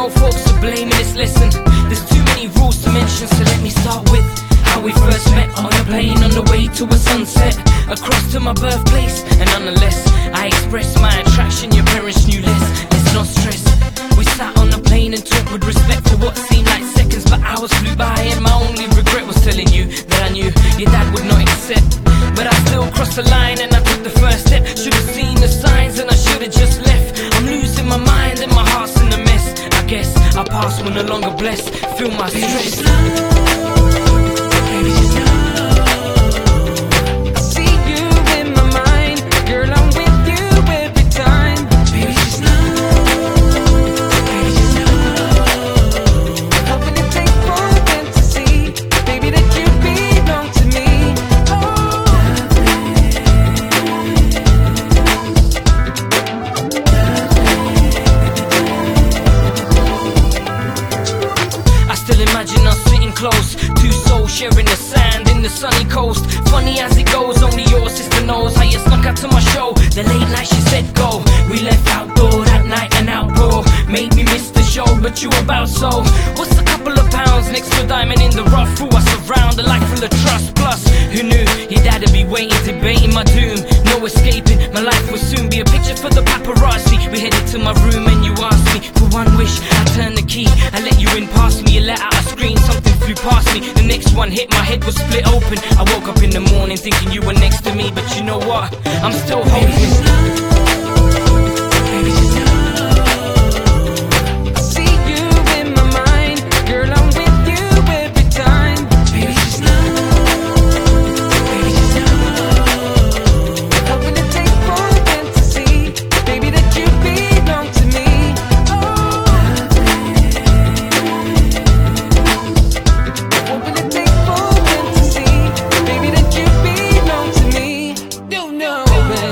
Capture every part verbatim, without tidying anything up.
know folks to blame in this lesson. There's too many rules to mention, so let me start with how we first met on a plane on the way to a sunset, across to my birthplace. And nonetheless, I expressed my attraction, your parents knew less. Let's not stress. We sat on the plane and talked with respect for what seemed like seconds, but hours flew by, and my only regret was telling you that I knew your dad would not accept. But I still crossed the line and I took the first step. Should've seen the signs and I should've just left. I'm losing my mind and my heart's in a mess. I guess our past will no longer bless. Feel my stress. Baby, just know. I see you in my mind, girl, I'm with you every time. Baby, just know. Baby, just know. Hoping it takes more than to see, baby, that you belong to me. I still imagine us sitting close, two souls sharing the sand in the sunny coast. Funny as it goes, only your sister knows how you snuck out to my show. The late night she said go, we left outdoor that night, an outpour made me miss the show, but you about so. What's a couple of pounds next to a diamond in the rough? Who I surround, a life full of trust. Plus, who knew your dad'd be waiting, debating my doom. No escaping, my life will soon be a picture for the paparazzi. We headed to my room and you asked me for one wish. I turned the key, I let you in past me. You let out a scream, something flew past me. The next one hit, my head was split open. I woke up in the morning thinking you were next to me, but you know what? I'm still hoping. Baby, just know. I see you in my mind, girl, I'm with you every time. Baby, just know. Baby, just know. Hoping it takes more than to see, baby, that you belong to me. Hoping it takes more than to see, baby, that you belong to me. You know, baby.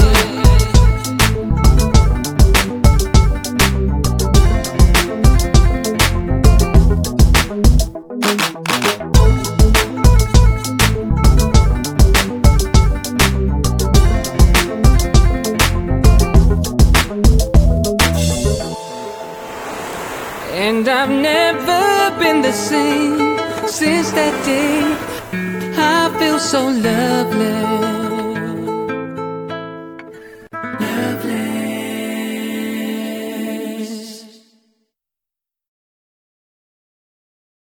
And I've never been the same since that day. I feel so lovely.